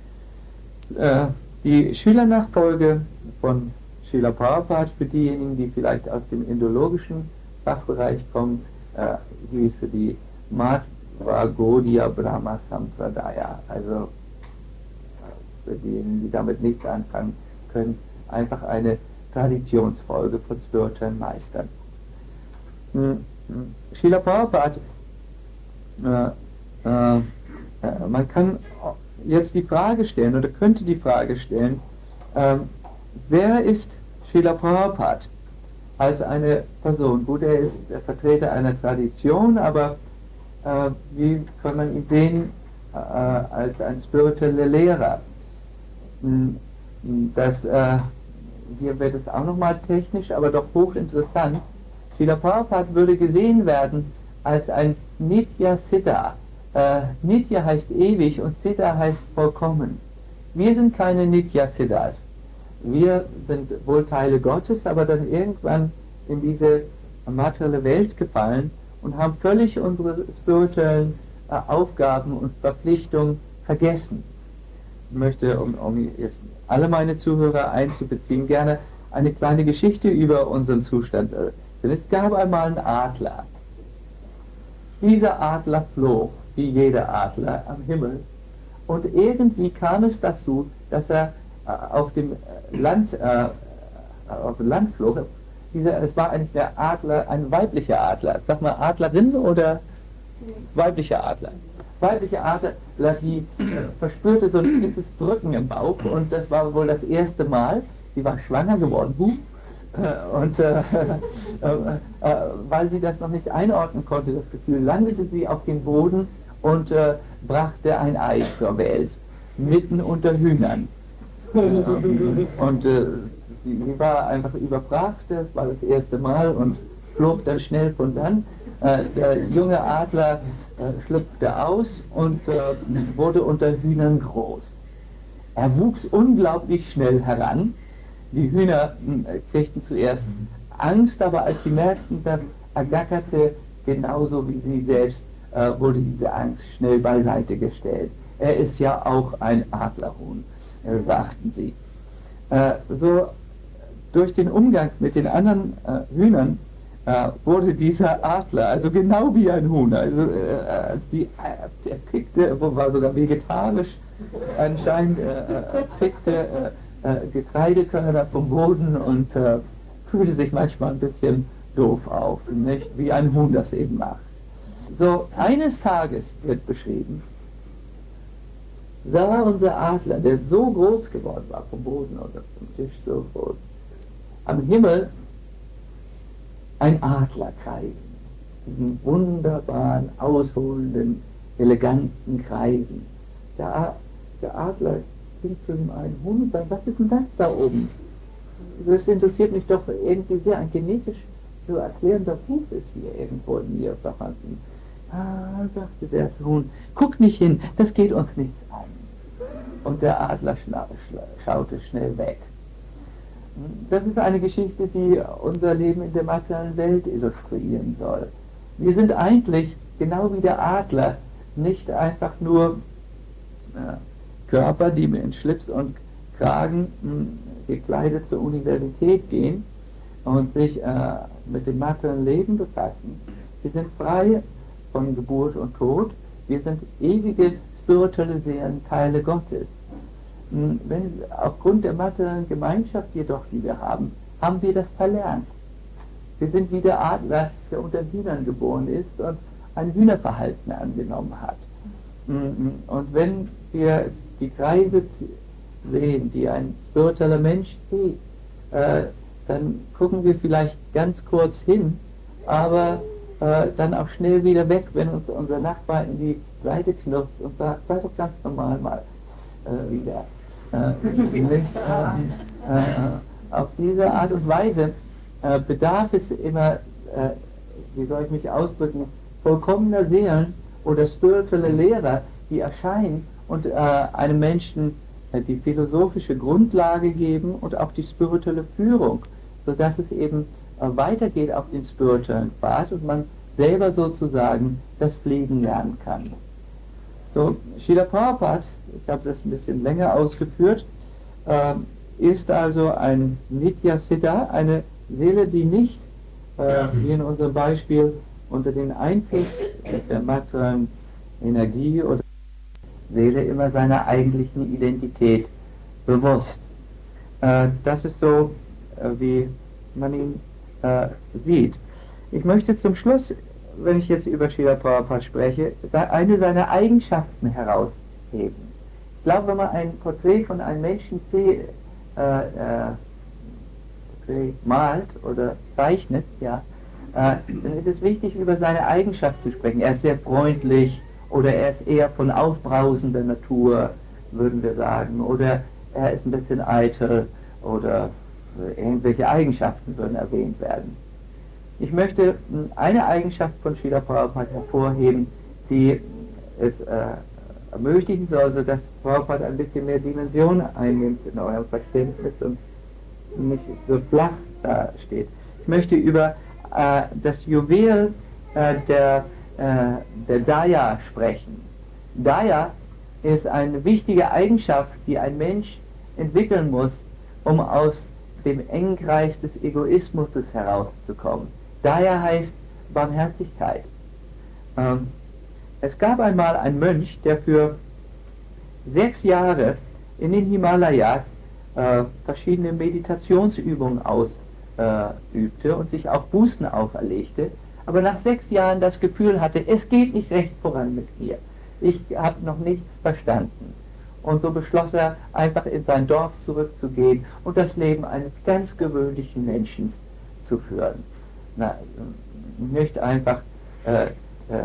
Äh, die Schülernachfolge von Srila Prabhupada, für diejenigen, die vielleicht aus dem indologischen Fachbereich kommen, äh, hieße die Madhva Gaudiya Brahma Sampradaya. Also für diejenigen, die damit nichts anfangen können, einfach eine Traditionsfolge von spirituellen Meistern. Hm. Srila Prabhupada, äh, äh, man kann jetzt die Frage stellen, oder könnte die Frage stellen, äh, wer ist Srila Prabhupada als eine Person? Gut, er ist der Vertreter einer Tradition, aber äh, wie kann man ihn sehen äh, als ein spiritueller Lehrer? Das, äh, hier wird es auch nochmal technisch, aber doch hochinteressant. Srila Prabhupada würde gesehen werden als ein Nitya Siddha. Äh, Nitya heißt ewig und Siddha heißt vollkommen. Wir sind keine Nitya Siddhas. Wir sind wohl Teile Gottes, aber dann irgendwann in diese materielle Welt gefallen und haben völlig unsere spirituellen äh, Aufgaben und Verpflichtungen vergessen. Ich möchte, um, um jetzt alle meine Zuhörer einzubeziehen, gerne eine kleine Geschichte über unseren Zustand. Denn es gab einmal einen Adler. Dieser Adler flog, wie jeder Adler, am Himmel. Und irgendwie kam es dazu, dass er äh, auf dem Land, äh, auf dem Land flog. Dieser, es war eigentlich der Adler, ein weiblicher Adler. Sag mal, Adlerin oder weiblicher Adler? Weiblicher Adler, die äh, verspürte so ein tiefes Drücken im Bauch und das war wohl das erste Mal. Sie war schwanger geworden. Huh. Und äh, äh, äh, weil sie das noch nicht einordnen konnte, das Gefühl, landete sie auf den Boden und äh, brachte ein Ei zur Welt, mitten unter Hühnern. Und äh, sie, sie war einfach überfragt, das war das erste Mal und flog dann schnell von dann. Äh, der junge Adler äh, schlüpfte aus und äh, wurde unter Hühnern groß. Er wuchs unglaublich schnell heran. Die Hühner äh, kriegten zuerst Angst, aber als sie merkten, dass er gackerte, genauso wie sie selbst, äh, wurde diese Angst schnell beiseite gestellt. Er ist ja auch ein Adlerhuhn, äh, sagten sie. Äh, so durch den Umgang mit den anderen äh, Hühnern äh, wurde dieser Adler, also genau wie ein Huhn, also äh, die, äh, er pickte, war sogar vegetarisch anscheinend, äh, pickte äh, Äh, Getreidekörner vom Boden und äh, fühlte sich manchmal ein bisschen doof auf, nicht? Wie ein Huhn das eben macht. So, eines Tages wird beschrieben, sah unser Adler, der so groß geworden war, vom Boden oder vom Tisch so groß, am Himmel ein Adler kreisen, diesen wunderbaren, ausholenden, eleganten Kreisen. Der, der Adler klingt für einen Hund und sagt, was ist denn das da oben? Das interessiert mich doch irgendwie sehr. Ein genetisch so erklärender Ruf ist hier irgendwo in mir vorhanden. Ah, sagte der Huhn, guck nicht hin, das geht uns nichts an. Und der Adler schaute schnell weg. Das ist eine Geschichte, die unser Leben in der materiellen Welt illustrieren soll. Wir sind eigentlich, genau wie der Adler, nicht einfach nur äh, Körper, die in Schlips und Kragen mh, gekleidet zur Universität gehen und sich äh, mit dem materiellen Leben befassen. Wir sind frei von Geburt und Tod. Wir sind ewige spirituelle Seelen, Teile Gottes. Mh, wenn, aufgrund der materiellen Gemeinschaft jedoch, die wir haben, haben wir das verlernt. Wir sind wie der Adler, der unter Hühnern geboren ist und ein Hühnerverhalten angenommen hat. Mh, und wenn wir die Kreise sehen, die ein spiritueller Mensch sieht, äh, dann gucken wir vielleicht ganz kurz hin, aber äh, dann auch schnell wieder weg, wenn uns unser Nachbar in die Seite knurrt und sagt, sei doch ganz normal mal äh, wieder. Äh, nicht, äh, äh, auf diese Art und Weise äh, bedarf es immer, äh, wie soll ich mich ausdrücken, vollkommener Seelen oder spirituelle Lehrer, die erscheinen und äh, einem Menschen äh, die philosophische Grundlage geben und auch die spirituelle Führung, sodass es eben äh, weitergeht auf den spirituellen Pfad und man selber sozusagen das Fliegen lernen kann. So, Srila Prabhupada, ich habe das ein bisschen länger ausgeführt, äh, ist also ein Nitya Siddha, eine Seele, die nicht, äh, wie in unserem Beispiel, unter den Einfluss der materiellen Energie oder Seele immer seiner eigentlichen Identität bewusst. Äh, das ist so, äh, wie man ihn äh, sieht. Ich möchte zum Schluss, wenn ich jetzt über Srila Prabhupada spreche, eine seiner Eigenschaften herausheben. Ich glaube, wenn man ein Porträt von einem Menschen sieht, äh, äh, Porträt malt oder zeichnet, ja, äh, dann ist es wichtig, über seine Eigenschaft zu sprechen. Er ist sehr freundlich, oder er ist eher von aufbrausender Natur, würden wir sagen, oder er ist ein bisschen eitel, oder irgendwelche Eigenschaften würden erwähnt werden. Ich möchte eine Eigenschaft von Srila Prabhupada hervorheben, die es äh, ermöglichen soll, sodass Prabhupada ein bisschen mehr Dimension einnimmt in eurem Verständnis und nicht so flach da steht. Ich möchte über äh, das Juwel äh, der, äh, der Daya sprechen. Daya ist eine wichtige Eigenschaft, die ein Mensch entwickeln muss, um aus dem engen Kreis des Egoismus herauszukommen. Daya heißt Barmherzigkeit. Ähm, es gab einmal einen Mönch, der für sechs Jahre in den Himalayas äh, verschiedene Meditationsübungen ausübte äh, und sich auch Bußen auferlegte, aber nach sechs Jahren das Gefühl hatte, es geht nicht recht voran mit mir. Ich habe noch nichts verstanden. Und so beschloss er, einfach in sein Dorf zurückzugehen und das Leben eines ganz gewöhnlichen Menschen zu führen. Na, nicht einfach äh, äh,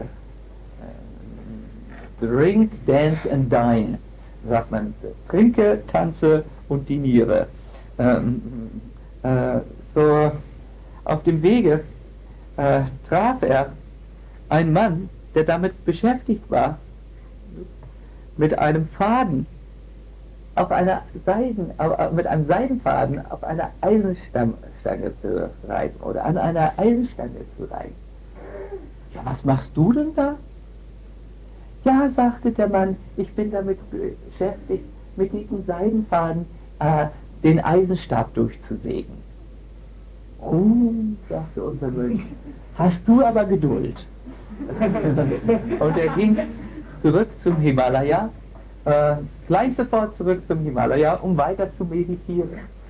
drink, dance and dine, sagt man. Trinke, tanze und diniere. Ähm, äh, so auf dem Wege äh, traf er einen Mann, der damit beschäftigt war, mit einem Faden auf einer Seiden, äh, mit einem Seidenfaden auf einer Eisenstange zu reiten oder an einer Eisenstange zu reiten. Ja, was machst du denn da? Ja, sagte der Mann, ich bin damit beschäftigt, mit diesem Seidenfaden äh, den Eisenstab durchzusägen. Oh, sagte unser Mönch, hast du aber Geduld. Und er ging zurück zum Himalaya, äh, gleich sofort zurück zum Himalaya, um weiter zu meditieren.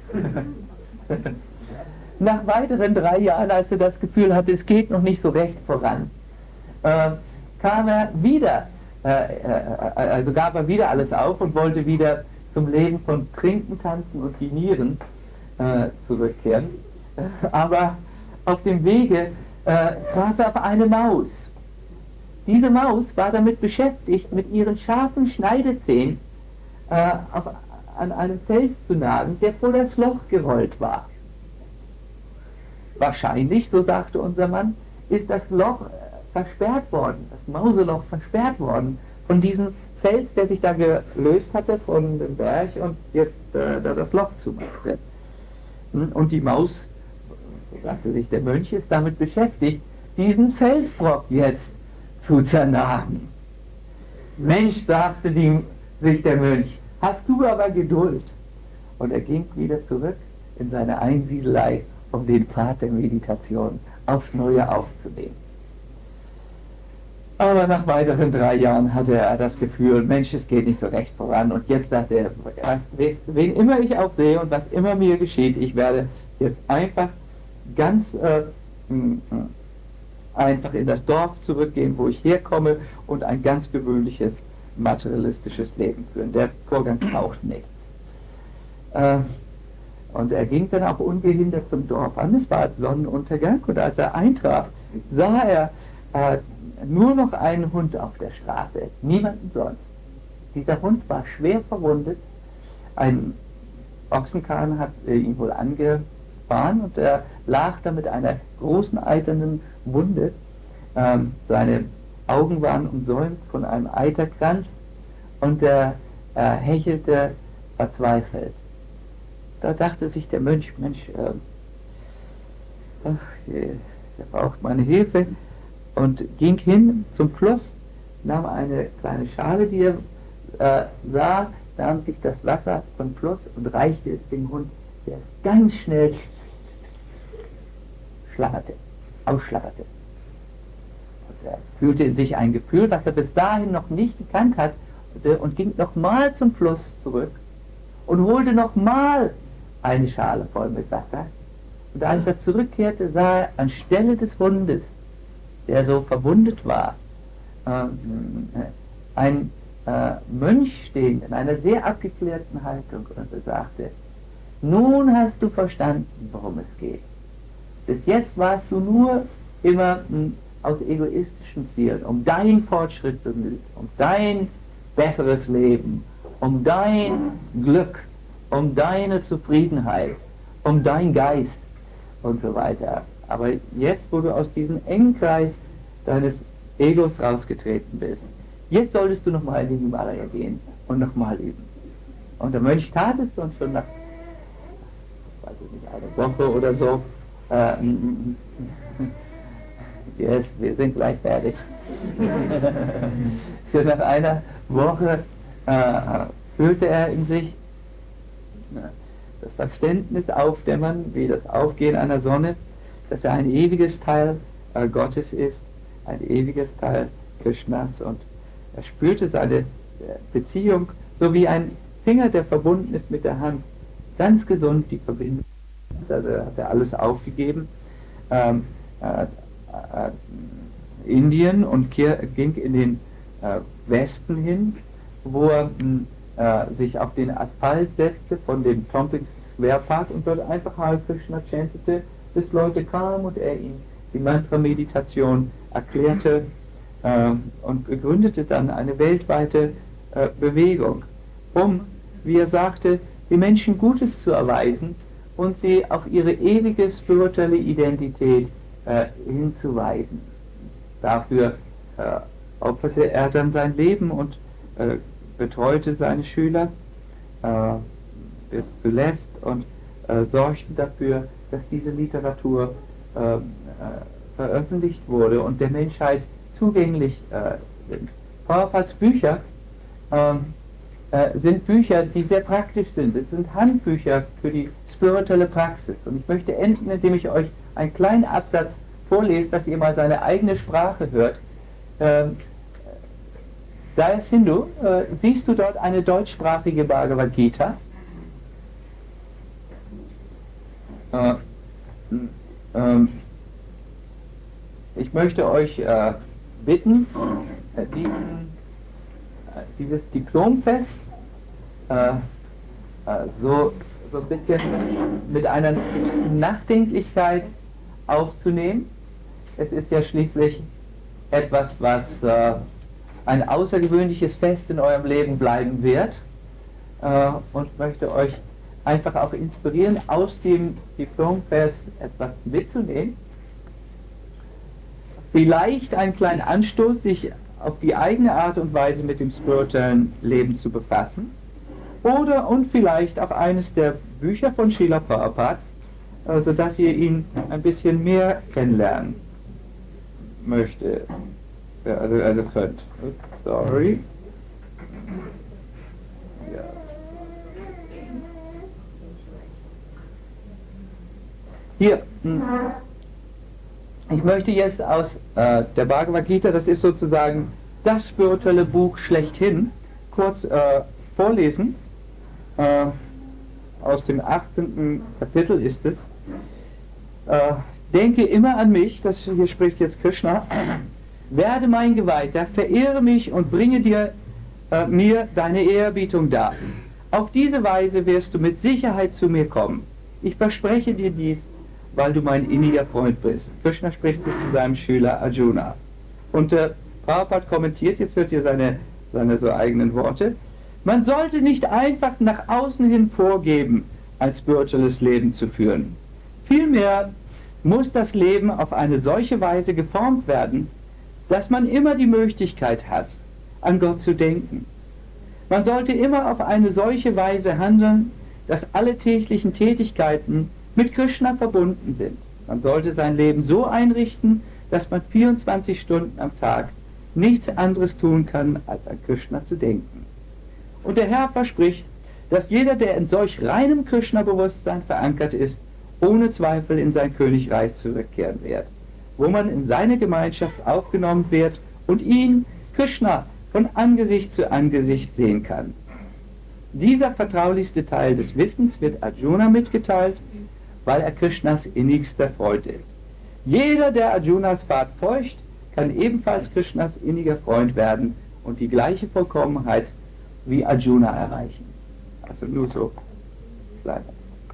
Nach weiteren drei Jahren, als er das Gefühl hatte, es geht noch nicht so recht voran, äh, kam er wieder, äh, äh, also gab er wieder alles auf und wollte wieder zum Leben von Trinken, Tanzen und Dinieren äh, zurückkehren. Aber auf dem Wege äh, traf er auf eine Maus. Diese Maus war damit beschäftigt, mit ihren scharfen Schneidezähnen äh, auf, an einem Fels zu nagen, der vor das Loch gerollt war. Wahrscheinlich, so sagte unser Mann, ist das Loch äh, versperrt worden, das Mauseloch versperrt worden von diesem Fels, der sich da gelöst hatte von dem Berg und jetzt äh, da das Loch zumachte. Und die Maus, so sagte sich der Mönch, ist damit beschäftigt, diesen Felsbrock jetzt zu zernagen. Mensch, sagte die, sich der Mönch, hast du aber Geduld. Und er ging wieder zurück in seine Einsiedelei, um den Pfad der Meditation aufs Neue aufzunehmen. Aber nach weiteren drei Jahren hatte er das Gefühl, Mensch, es geht nicht so recht voran. Und jetzt sagte er, wen immer ich auch sehe und was immer mir geschieht, ich werde jetzt einfach ganz äh, einfach in das Dorf zurückgehen, wo ich herkomme und ein ganz gewöhnliches materialistisches Leben führen. Der Vorgang taucht nichts. Äh, und er ging dann auch ungehindert zum Dorf an. Es war Sonnenuntergang und als er eintraf, sah er äh, nur noch einen Hund auf der Straße, niemanden sonst. Dieser Hund war schwer verwundet. Ein Ochsenkahn hat äh, ihn wohl angefahren und er lag da mit einer großen eiternen Wunde. Ähm, seine Augen waren umsäumt von einem Eiterkranz und er äh, hechelte verzweifelt. Da dachte sich der Mönch, Mensch, äh, ach, der braucht meine Hilfe, und ging hin zum Fluss, nahm eine kleine Schale, die er äh, sah, nahm sich das Wasser vom Fluss und reichte es dem Hund, der ganz schnell schlabberte, ausschlabberte. Und er fühlte sich ein Gefühl, was er bis dahin noch nicht gekannt hat, und ging nochmal zum Fluss zurück und holte nochmal eine Schale voll mit Wasser. Und als er zurückkehrte, sah er anstelle des Hundes, der so verwundet war, äh, ein äh, Mönch stehen in einer sehr abgeklärten Haltung, und er sagte, nun hast du verstanden, worum es geht. Bis jetzt warst du nur immer mh, aus egoistischen Zielen, um deinen Fortschritt bemüht, um dein besseres Leben, um dein Glück, um deine Zufriedenheit, um dein Geist und so weiter Aber jetzt, wo du aus diesem engen Kreis deines Egos rausgetreten bist, jetzt solltest du nochmal in den Himalaya gehen und nochmal üben. Und der Mönch tat es und schon nach, weiß ich nicht, einer Woche oder so, äh, yes, wir sind gleich fertig. Schon nach einer Woche äh, fühlte er in sich das Verständnis aufdämmern, wie das Aufgehen einer Sonne, dass er ein ewiges Teil äh, Gottes ist, ein ewiges Teil Krishnas, und er spürte seine äh, Beziehung so wie ein Finger, der verbunden ist mit der Hand, ganz gesund die Verbindung. Also hat er alles aufgegeben, ähm, äh, äh, Indien, und ging in den äh, Westen hin, wo er äh, sich auf den Asphalt setzte von dem Tompkins Square Park und dort einfach Hare Krishna chantete, bis Leute kamen und er ihnen die Mantra-Meditation erklärte äh, und gründete dann eine weltweite äh, Bewegung, um, wie er sagte, die Menschen Gutes zu erweisen und sie auf ihre ewige spirituelle Identität äh, hinzuweisen. Dafür äh, opferte er dann sein Leben und äh, betreute seine Schüler äh, bis zuletzt und äh, sorgte dafür, dass diese Literatur äh, äh, veröffentlicht wurde und der Menschheit zugänglich äh, sind. Prabhupads Bücher äh, äh, sind Bücher, die sehr praktisch sind. Es sind Handbücher für die spirituelle Praxis. Und ich möchte enden, indem ich euch einen kleinen Absatz vorlese, dass ihr mal seine eigene Sprache hört. Ähm, da ist Hindu, äh, siehst du dort eine deutschsprachige Bhagavad Gita? Äh, ähm, ich möchte euch äh, bitten, äh, diesen, äh, dieses Diplomfest äh, äh, so, so ein bisschen mit einer Nachdenklichkeit aufzunehmen. Es ist ja schließlich etwas, was äh, ein außergewöhnliches Fest in eurem Leben bleiben wird, äh, und möchte euch einfach auch inspirieren, aus dem Diplomfest etwas mitzunehmen. Vielleicht einen kleinen Anstoß, sich auf die eigene Art und Weise mit dem spirituellen Leben zu befassen. Oder und vielleicht auch eines der Bücher von Srila Prabhupada, äh, sodass ihr ihn ein bisschen mehr kennenlernen möchte. Ja, also, also könnt. Sorry. Ja. Hier. Ich möchte jetzt aus äh, der Bhagavad Gita, das ist sozusagen das spirituelle Buch schlechthin, kurz äh, vorlesen. Äh, aus dem achtzehnten Kapitel ist es. Äh, denke immer an mich, das hier spricht jetzt Krishna. Werde mein Geweihter, verehre mich und bringe dir äh, mir deine Ehrerbietung dar. Auf diese Weise wirst du mit Sicherheit zu mir kommen. Ich verspreche dir dies, weil du mein inniger Freund bist. Krishna spricht jetzt zu seinem Schüler Arjuna. Und äh, Prabhupada kommentiert, jetzt hört ihr seine, seine so eigenen Worte, man sollte nicht einfach nach außen hin vorgeben, ein spirituelles Leben zu führen. Vielmehr muss das Leben auf eine solche Weise geformt werden, dass man immer die Möglichkeit hat, an Gott zu denken. Man sollte immer auf eine solche Weise handeln, dass alle täglichen Tätigkeiten mit Krishna verbunden sind. Man sollte sein Leben so einrichten, dass man vierundzwanzig Stunden am Tag nichts anderes tun kann, als an Krishna zu denken. Und der Herr verspricht, dass jeder, der in solch reinem Krishna-Bewusstsein verankert ist, ohne Zweifel in sein Königreich zurückkehren wird, wo man in seine Gemeinschaft aufgenommen wird und ihn, Krishna, von Angesicht zu Angesicht sehen kann. Dieser vertraulichste Teil des Wissens wird Arjuna mitgeteilt, weil er Krishnas innigster Freund ist. Jeder, der Arjunas Pfad folgt, kann ebenfalls Krishnas inniger Freund werden und die gleiche Vollkommenheit wie Arjuna erreichen. Also nur so kleine,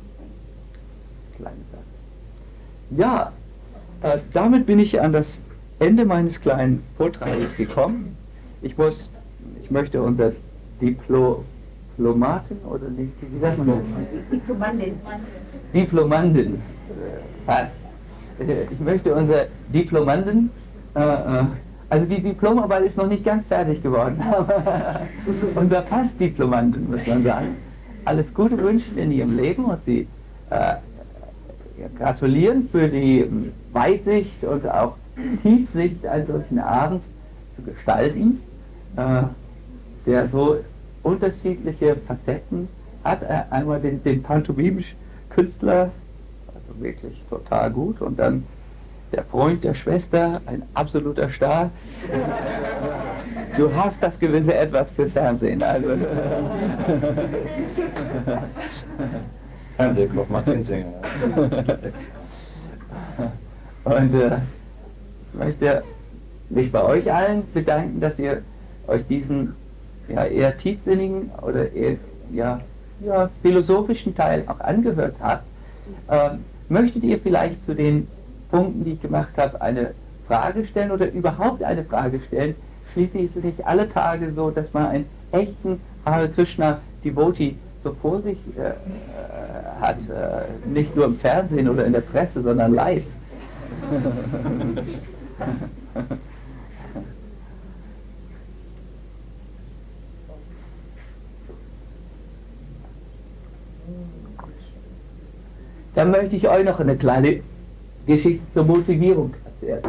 kleine Sache. Ja, äh, damit bin ich an das Ende meines kleinen Vortrages gekommen. Ich muss, ich möchte unser Diplo, Diplomaten oder nicht, wie sagt man das? Diplomandin. Diplomandin, fast. ich möchte unsere Diplomanden, äh, äh, also die Diplomarbeit ist noch nicht ganz fertig geworden, aber unser Fast-Diplomanden, muss man sagen, alles Gute wünschen in ihrem Leben und sie äh, gratulieren für die Weitsicht und auch Tiefsicht, einen solchen Abend zu gestalten, äh, der so unterschiedliche Facetten hat. Einmal den, den pantomimischen Künstler, also wirklich total gut, und dann der Freund der Schwester, ein absoluter Star. Du hast das gewisse Etwas fürs Fernsehen, also. Fernsehklub macht den Singen. Und äh, ich möchte mich bei euch allen bedanken, dass ihr euch diesen ja, eher tiefsinnigen oder eher ja, ja, philosophischen Teil auch angehört habt. Ähm, möchtet ihr vielleicht zu den Punkten, die ich gemacht habe, eine Frage stellen oder überhaupt eine Frage stellen? Schließlich ist es nicht alle Tage so, dass man einen echten Hare Krishna Devotee so vor sich äh, äh, hat, äh, nicht nur im Fernsehen oder in der Presse, sondern live. Dann möchte ich euch noch eine kleine Geschichte zur Motivierung erzählen.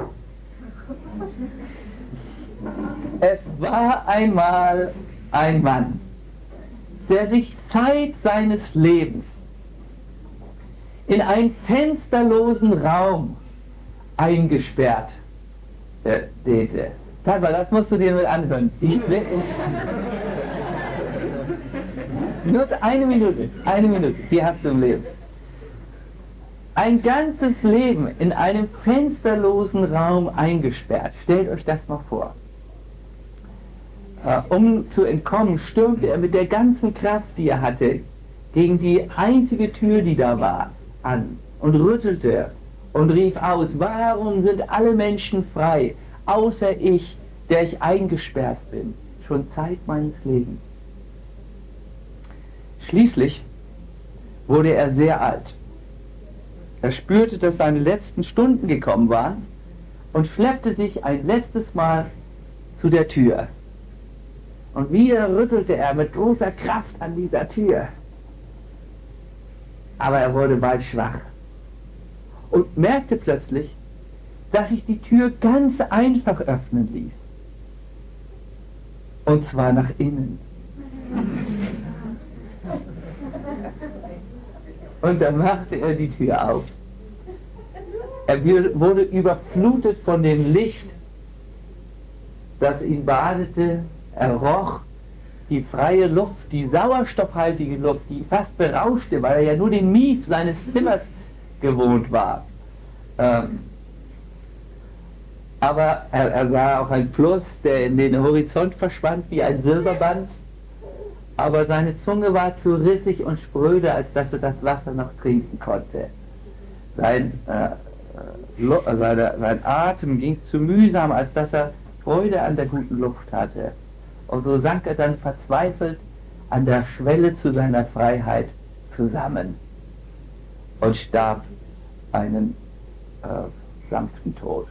Es war einmal ein Mann, der sich Zeit seines Lebens in einen fensterlosen Raum eingesperrt äh, dehnte. Talbot, das musst du dir mal anhören. Ich will nur eine Minute, eine Minute, die hast du im Leben. Ein ganzes Leben in einem fensterlosen Raum eingesperrt. Stellt euch das mal vor. Uh, um zu entkommen, stürmte er mit der ganzen Kraft, die er hatte, gegen die einzige Tür, die da war, an und rüttelte und rief aus: Warum sind alle Menschen frei, außer ich, der ich eingesperrt bin, schon Zeit meines Lebens? Schließlich wurde er sehr alt. Er spürte, dass seine letzten Stunden gekommen waren und schleppte sich ein letztes Mal zu der Tür. Und wieder rüttelte er mit großer Kraft an dieser Tür. Aber er wurde bald schwach und merkte plötzlich, dass sich die Tür ganz einfach öffnen ließ. Und zwar nach innen. Und dann machte er die Tür auf. Er wurde überflutet von dem Licht, das ihn badete. Er roch die freie Luft, die sauerstoffhaltige Luft, die ihn fast berauschte, weil er ja nur den Mief seines Zimmers gewohnt war. Ähm, aber er, er sah auch einen Fluss, der in den Horizont verschwand wie ein Silberband. Aber seine Zunge war zu rissig und spröde, als dass er das Wasser noch trinken konnte. Sein, äh, äh, seine, sein Atem ging zu mühsam, als dass er Freude an der guten Luft hatte. Und so sank er dann verzweifelt an der Schwelle zu seiner Freiheit zusammen und starb einen äh, sanften Tod.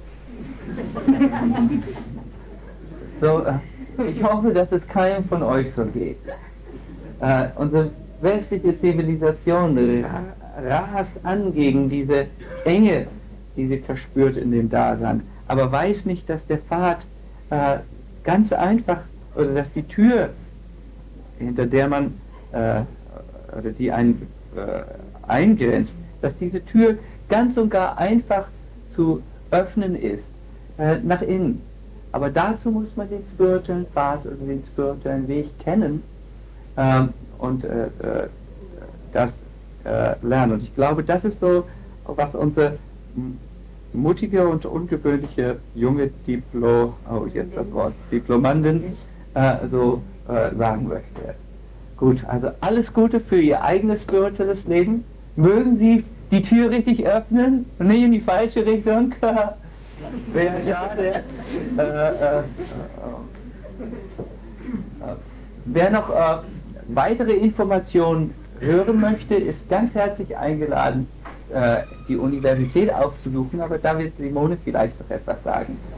So, äh, ich hoffe, dass es keinem von euch so geht. Äh, unsere westliche Zivilisation rast an gegen diese Enge, die sie verspürt in dem Dasein, aber weiß nicht, dass der Pfad äh, ganz einfach, oder dass die Tür, hinter der man, äh, oder die einen äh, eingrenzt, dass diese Tür ganz und gar einfach zu öffnen ist, äh, nach innen. Aber dazu muss man den spirituellen Pfad oder den spirituellen Weg kennen äh, und äh, äh, das äh, lernen. Und ich glaube, das ist so, was unsere mutige und ungewöhnliche junge Diplo, oh jetzt das Wort, Diplomandin äh, so äh, sagen möchte. Gut, also alles Gute für Ihr eigenes spirituelles Leben. Mögen Sie die Tür richtig öffnen und nicht in die falsche Richtung. Wäre schade. Äh, äh, äh, wer noch äh, weitere Informationen hören möchte, ist ganz herzlich eingeladen, äh, die Universität aufzusuchen, aber da wird Simone vielleicht noch etwas sagen.